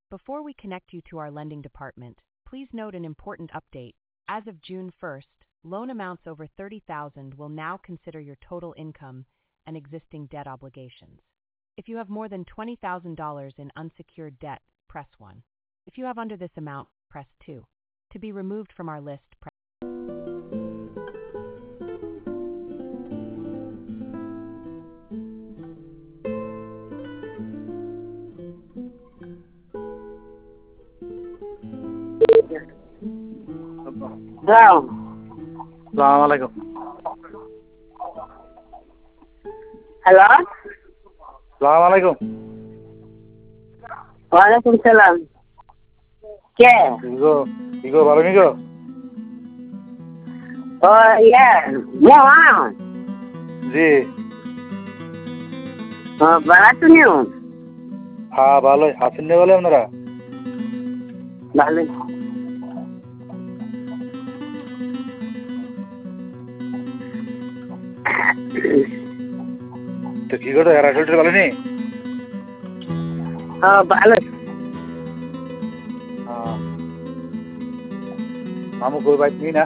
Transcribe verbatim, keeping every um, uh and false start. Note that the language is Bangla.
Before we connect you to our lending department, please note an important update. As of June first, loan amounts over thirty thousand dollars will now consider your total income and existing debt obligations. If you have more than twenty thousand dollars in unsecured debt, press one. If you have under this amount, press two. To be removed from our list, press Hello. Assalamu alaikum. Hello? Assalamu alaikum. Walaikum salam. K? Igo, Igo ভালো নিগো? ও ইয়া, ইয়া জি। ও ভালো শুনিও? হ্যাঁ ভালোই, আছেন না বলে আপনারা? ভালো। তো কি করো এরা চলতে ভালো নেই? হ্যাঁ ভালো। হ্যাঁ। মামু কই বাইক নি না?